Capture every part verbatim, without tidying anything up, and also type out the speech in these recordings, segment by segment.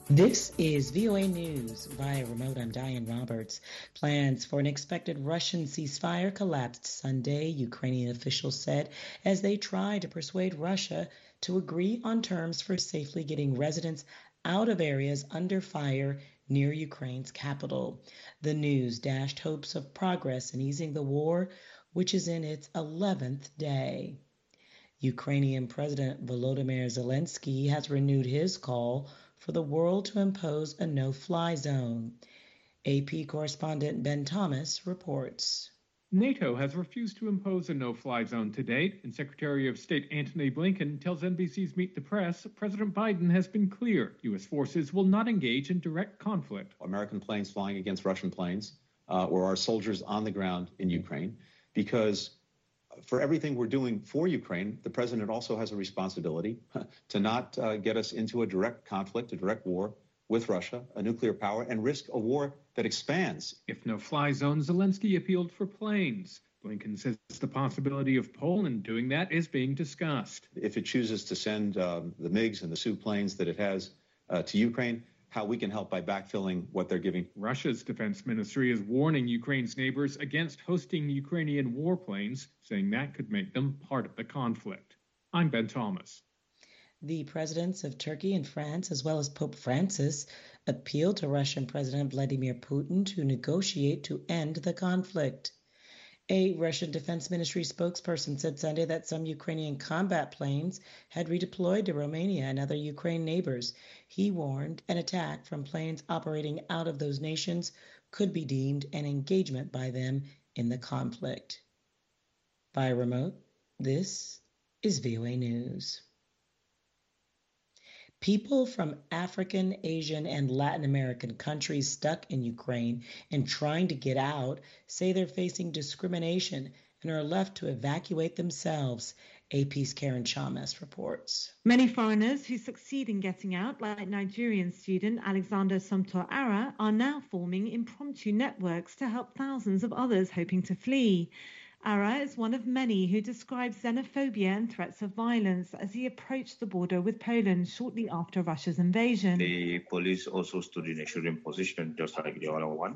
This is V O A News. Via remote, I'm Diane Roberts. Plans for an expected Russian ceasefire collapsed Sunday, Ukrainian officials said, as they tried to persuade Russia to agree on terms for safely getting residents out of areas under fire near Ukraine's capital. The news dashed hopes of progress in easing the war, which is in its eleventh day. Ukrainian President Volodymyr Zelensky has renewed his call for the world to impose a no-fly zone. A P correspondent Ben Thomas reports. NATO has refused to impose a no-fly zone to date, and Secretary of State Antony Blinken tells N B C's Meet the Press President Biden has been clear U S forces will not engage in direct conflict. American planes flying against Russian planes uh, or our soldiers on the ground in Ukraine, because for everything we're doing for Ukraine, the president also has a responsibility to not uh, get us into a direct conflict, a direct war with Russia, a nuclear power, and risk a war that expands. If no-fly zone, Zelensky appealed for planes. Blinken says the possibility of Poland doing that is being discussed. If it chooses to send um, the MiGs and the Su planes that it has uh, to Ukraine, how we can help by backfilling what they're giving. Russia's defense ministry is warning Ukraine's neighbors against hosting Ukrainian warplanes, saying that could make them part of the conflict. I'm Ben Thomas. The presidents of Turkey and France, as well as Pope Francis, appealed to Russian President Vladimir Putin to negotiate to end the conflict. A Russian Defense Ministry spokesperson said Sunday that some Ukrainian combat planes had redeployed to Romania and other Ukraine neighbors. He warned an attack from planes operating out of those nations could be deemed an engagement by them in the conflict. By remote, this is V O A News. People from African, Asian, and Latin American countries stuck in Ukraine and trying to get out say they're facing discrimination and are left to evacuate themselves. A P's Karen Chamas reports. Many foreigners who succeed in getting out, like Nigerian student Alexander Somto Ara, are now forming impromptu networks to help thousands of others hoping to flee. Ara is one of many who describes xenophobia and threats of violence as he approached the border with Poland shortly after Russia's invasion. The police also stood in a shooting position just like the other one,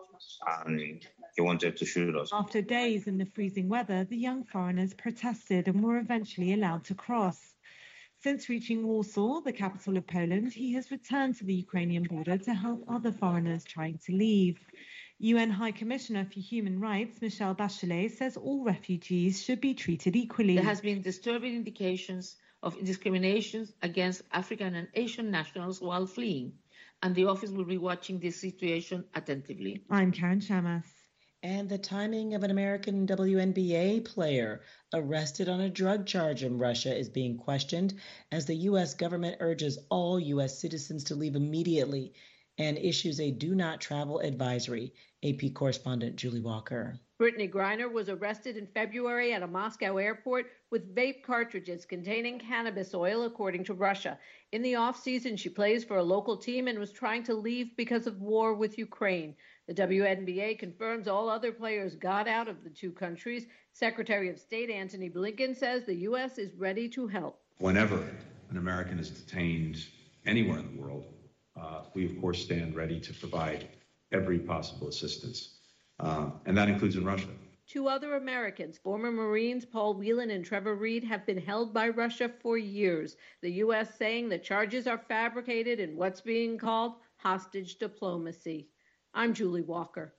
and he wanted to shoot us. After days in the freezing weather, the young foreigners protested and were eventually allowed to cross. Since reaching Warsaw, the capital of Poland, he has returned to the Ukrainian border to help other foreigners trying to leave. U N High Commissioner for Human Rights, Michelle Bachelet, says all refugees should be treated equally. There has been disturbing indications of discrimination against African and Asian nationals while fleeing, and the office will be watching this situation attentively. I'm Karen Chamas. And the timing of an American W N B A player arrested on a drug charge in Russia is being questioned as the U S government urges all U S citizens to leave immediately and issues a do not travel advisory. A P correspondent Julie Walker. Brittany Griner was arrested in February at a Moscow airport with vape cartridges containing cannabis oil, according to Russia. In the off-season, she plays for a local team and was trying to leave because of war with Ukraine. The W N B A confirms all other players got out of the two countries. Secretary of State Antony Blinken says the U S is ready to help. Whenever an American is detained anywhere in the world, uh, we, of course, stand ready to provide every possible assistance, uh, and that includes in Russia. Two other Americans, former Marines Paul Whelan and Trevor Reed, have been held by Russia for years. The U S saying the charges are fabricated in what's being called hostage diplomacy. I'm Julie Walker.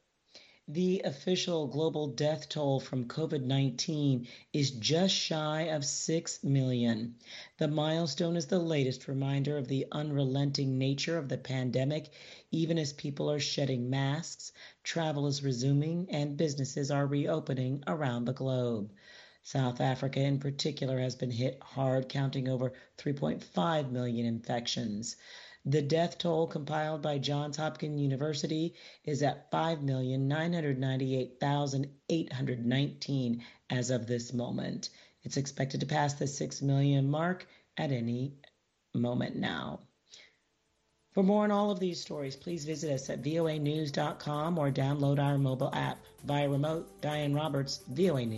The official global death toll from COVID nineteen is just shy of six million. The milestone is the latest reminder of the unrelenting nature of the pandemic, even as people are shedding masks, travel is resuming, and businesses are reopening around the globe. South Africa in particular has been hit hard, counting over three point five million infections. The death toll compiled by Johns Hopkins University is at five million nine hundred ninety-eight thousand eight hundred nineteen as of this moment. It's expected to pass the six million mark at any moment now. For more on all of these stories, please visit us at V O A news dot com or download our mobile app. Via remote, Diane Roberts, V O A News.